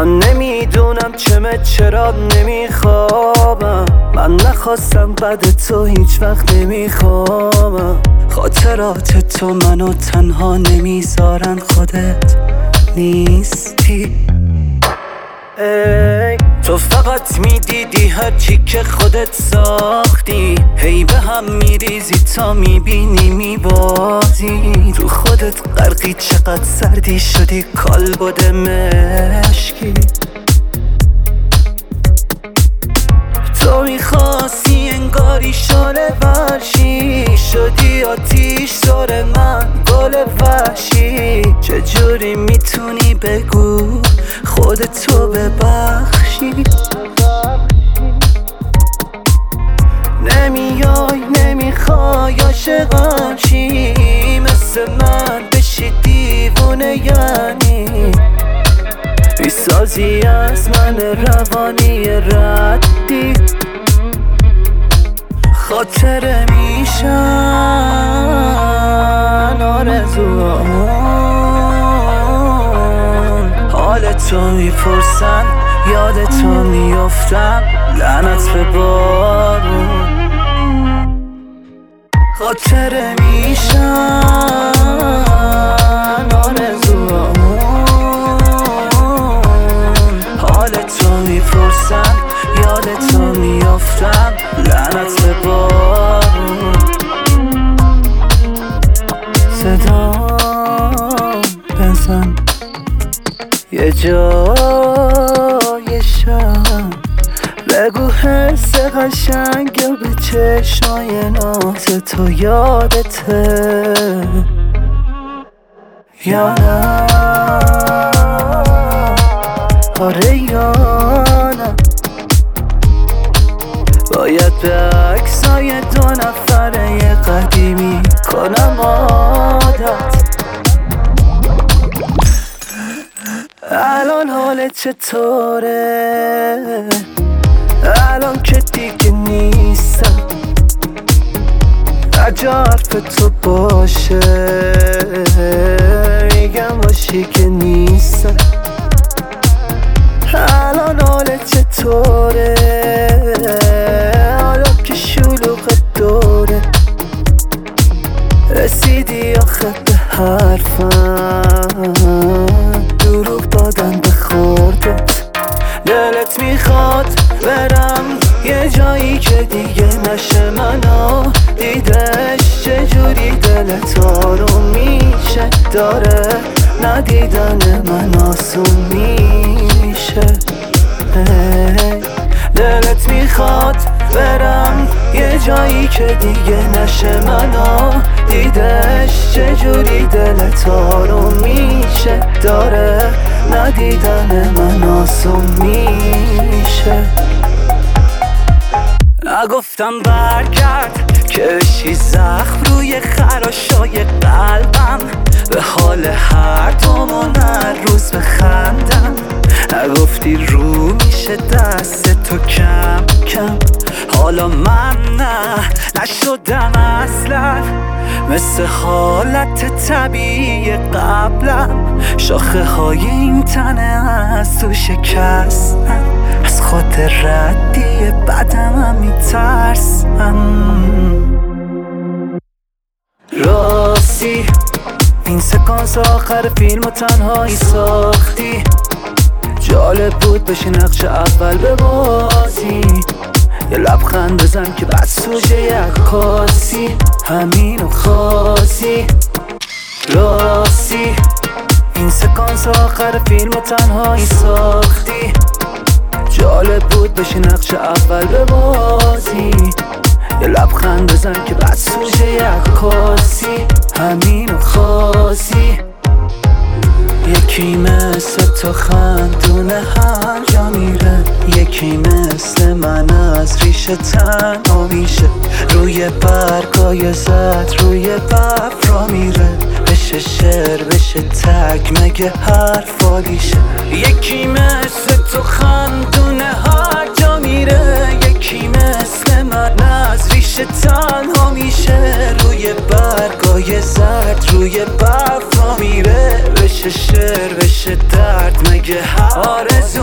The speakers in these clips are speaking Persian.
من نمیدونم چرا نمیخوابم. من نخواستم بعد تو هیچ وقت نمیخوابم. خاطرات تو منو تنها نمیذارن، خودت نیستی. ای تو فقط میدیدی هرچی که خودت ساختی، هی به هم میریزی تا میبینی میبازی. تو خودت غرقی، چقدر سردی شدی کالبد مشکی. تو میخواستی انگاری شاله ورشی، شدی آتیش زار من گل وحشی. چجوری میتونی بگو خودتو ببخشی؟ نمیای نمیخوای عاشقم شی، مثل من بشی دیوونه یعنی. بیسازی از من روانی ردی، خاطره میشن آرزوان. حال تو میپرسن، یاد تو میافتم، لعنت به بارون. خاطره میشن آرزوان. حال تو میپرسن، یاد تو میافتم، لعنت به بارون. صدا بزن یه جای شب، بگو حس قشنگ به چشمای ناز تو یادته یا نه؟ آره یا نه؟ باید به عکسای دو نفره قدیمی کنم عادت. الان حالت چطوره؟ الان که دیگه نیستم، اگه حرف تو باشه میگم باشی که نیستم. الان حالت چطوره؟ حالا که شلوغ دوره، رسیدی آخه به حرفم، دروغ دادن به خوردت. دلت میخواد برم یه جایی که دیگه نشه منو دیدش. چجوری دلت آروم میشه؟ داره ندیدن من آسون میشه. دلت میخواد برم یه جایی که دیگه نشه منو دیدش. چجوری دلت آروم میشه؟ داره ندیدن من آسون میشه. نگفتم برگرد که بشی زخم روی خراشای قلبم، به حال هر دومون هر روز بخندم. نگفتی رو میشه دست تو کم کم، حالا من نشدم اصلا مثل حالت طبیعی قبلم. شاخه های این تنه از تو شکستم، از خود ردی بدم میترسم. راستی این سکانس آخر فیلم تنهایی ساختی، جالب بود بشی نقش اول ببازی. یه لبخند بزن که بعد سوژه عکاسی، همینو خواستی. راستی این سکانس آخر فیلم تنهایی ساختی، جالب بود بشی نقش اول ببازی. یه لبخند بزن که بعد سوژه عکاسی، همینو خواستی. یکی مثل تو خندونه هر جا میره، یکی مثل من از ریشه تنها میشه. روی برگای زد روی برف را میره، بشه شعر بشه تک مگه حرفالیشه. یکی مثل تو خندونه هر جا میره، یکی مثل من از ریشه تنها میشه. روی برگای زد روی برف را میره، بشه شعر بشه درد مگه آرزو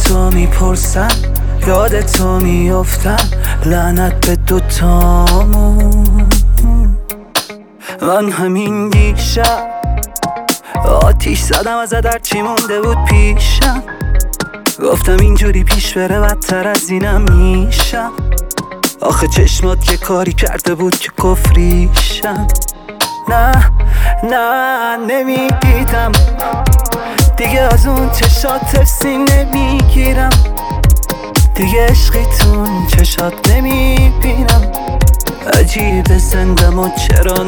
تو میپرسم، یاد تو میافتم، لعنت به دوتامون. من همین دیشب آتیش زدم ازت، هرچی مونده بود پیشم. گفتم اینجوری پیش بره بدتر از اینم میشم. آخه چشمات که کاری کرده بود که کفریشم. نه نمیدیدم دیگه از اون چشات ترسی نمیگیرم. دیگه عشقی تون چشات نمیبینم. عجیب زندم و چرا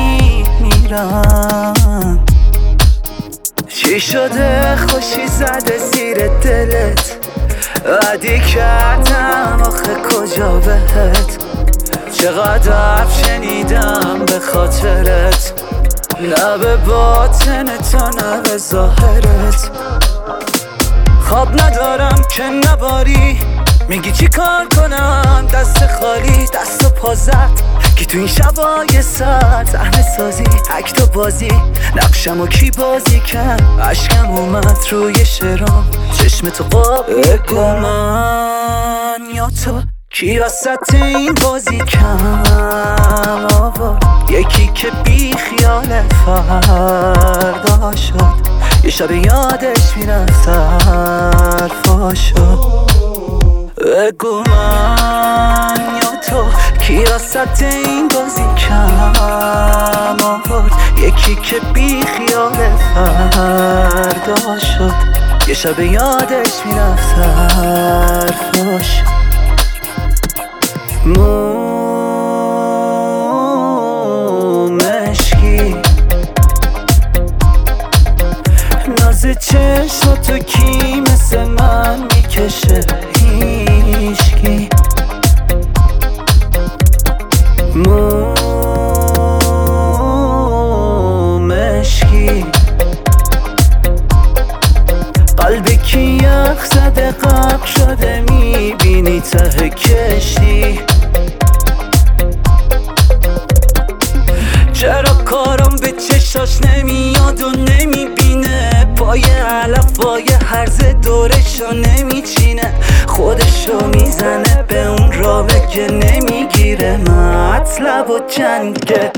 نمیمیرم. چی شده خوشی زده زیر دلت؟ عادی کردم آخه کجا بهت؟ چقدر شنیدم به خاطرت، نه به باطن تو نه به ظاهرت. خواب ندارم که نباری، میگی چی کار کنم دست خالی دست و پا زد. کی تو این شبای سر صحنه سازی اکتو بازی، نقشمو کی بازی کرد؟ عشقم اومد روی شعرام، چشم تو قاب بگو من یا تو کی وسط این بازی کم آورد؟ یکی که بی خیال فردا شد، یه شب یادش میرفت حرفا شد. بگو من یا تو کی وسط این بازی کم آورد؟ یکی که بی خیال فردا شد، یه شب یادش میرفت حرفا شد. مشکی ناز چشماتو کی مثل من میکشه؟ هیشکی مشکی قلبی کی یخ زده غرق شده، میبینی ته کشتی. چرا کارم به چشاش نمیاد و نمیبینه؟ پای علفای هرز دورشو نمیچینه، خودشو میزنه به اون رابه که نمیگیره مطلب و جنگه.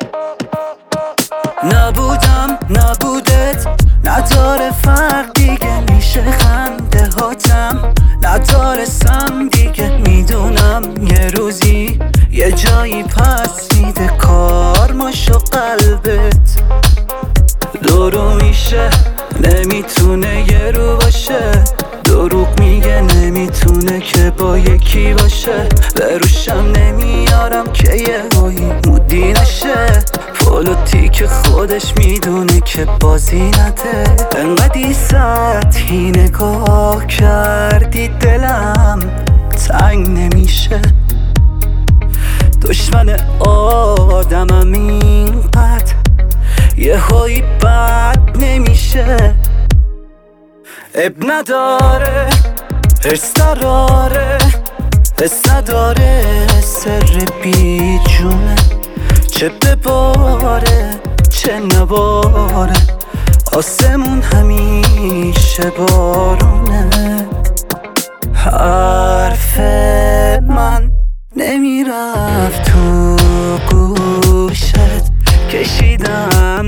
نبودم نبودت نداره فرق دیگه، میشه خنده هاتم ندارستم دیگه. میدونم یه روزی یه جایی پس میده کارماشو قلبت. دورو میشه نمیتونه یه رو باشه، دروغ میگه نمیتونه که با یکی باشه. به روشم نمیارم که یه هایی مودی نشه، پولوتی که خودش میدونه که بازی نده. انقدی سطحی نگاه کردی دلم تنگ نمیشه. دشمن آدمم اینقدر یه هایی بد نمیشه. اب نداره حرص نداره حس نداره، سر بی جونه. چه بباره چه نباره، آسمون همیشه بارونه. حرف من نمیرفت تو گوشت، کشیدم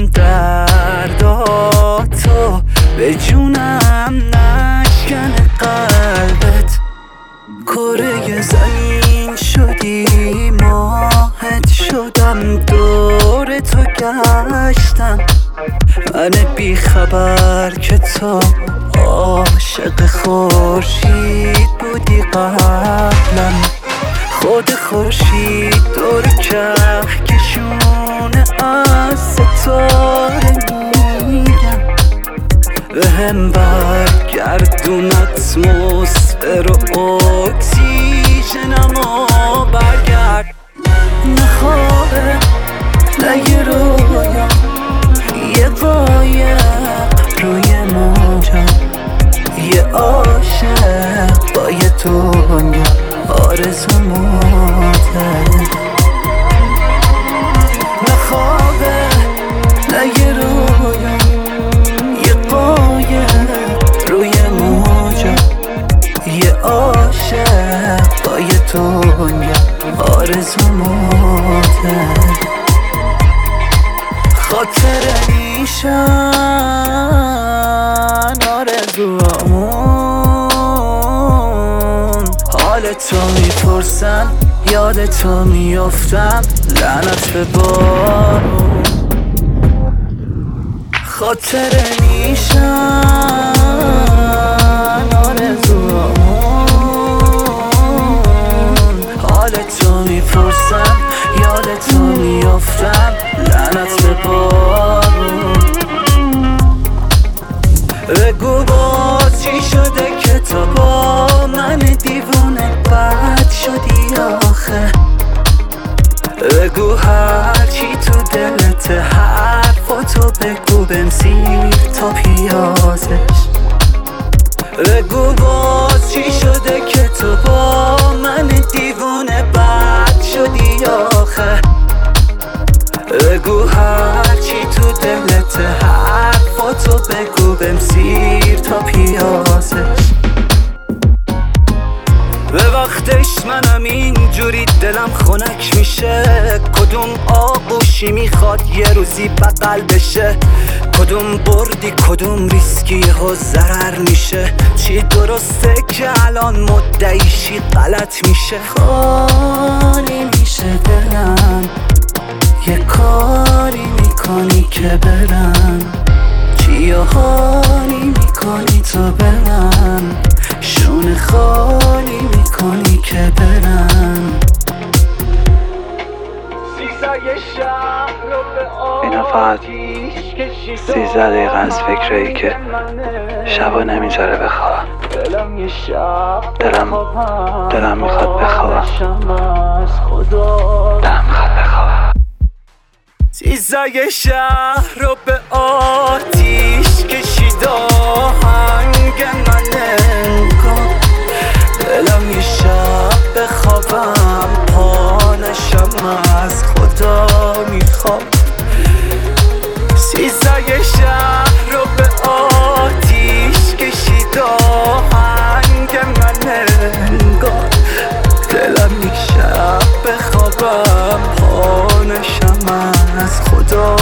درداتو به جونم نشکن قلبت. کره زمین شدی ماهت شدم، دور تو گشتم. من بی خبر که تو عاشق خورشید بودی قبلا. خود خورشید دور کهکشونه از ستاره میگم. بهم برگردون اتمسفر و اکسیژنمو برگرد. نه خوابه نه یه رویا، یه قایق روی موجا، یه عاشق با یه دنیا آرزو موته. نه خوابه نه یه رویا، یه قایق روی موجا، آرزوماته خاطر نیشن آرزوامون حال تو میپرسن یاد تو میافتم لعنت به بارون خاطر نیشن آرزوامون حال تو میپرسم یاد تو میافتم لعنت به بارون بگو باز چی شده که تو با من دیوونه بد شدی آخه بگو هرچی تو دلت حرفاتو بگو بمسیر تا پیازش بگو باز چی شده که تو با من دیوونه بد شدی آخه بگو هرچی تو دلت حرفاتو بگو بمسیر تا پیازش به وقتش منم اینجوری دلم خنک میشه کدوم آغوشی میخواد یه روزی بغل بشه کدوم بردی کدوم ریسکی ها ضرر میشه چی درسته که الان مدعیشی غلط میشه خالی میشه دلم یه کاری میکنی که برم چی حالی میکنی تو به من شونه خالی میکنی که برم اینا فقط 13 دقیقه از فکرایی که شبا نمیذاره بخوابم دلم میخواد بخوابم چیزای شهر رو به آتیش کشید آهنگ من انگار دلم یه شب بخوابم پانشم از خدا میخوام چیزای شهر رو به آتیش کشید آهنگ من انگار دلم یک شب بخوابم پانشم از خدا